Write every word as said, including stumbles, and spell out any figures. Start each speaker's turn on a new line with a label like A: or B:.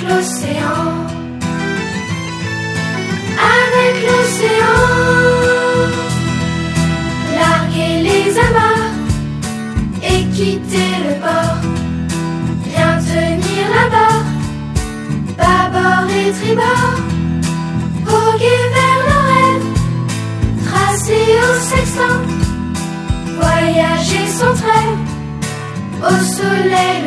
A: l'océan, avec l'océan. Larguer les amarres et quitter le port, bien tenir la barre, bâbord et tribord, voguer vers le rêve, tracer au sextant, voyager sans trêve, au soleil.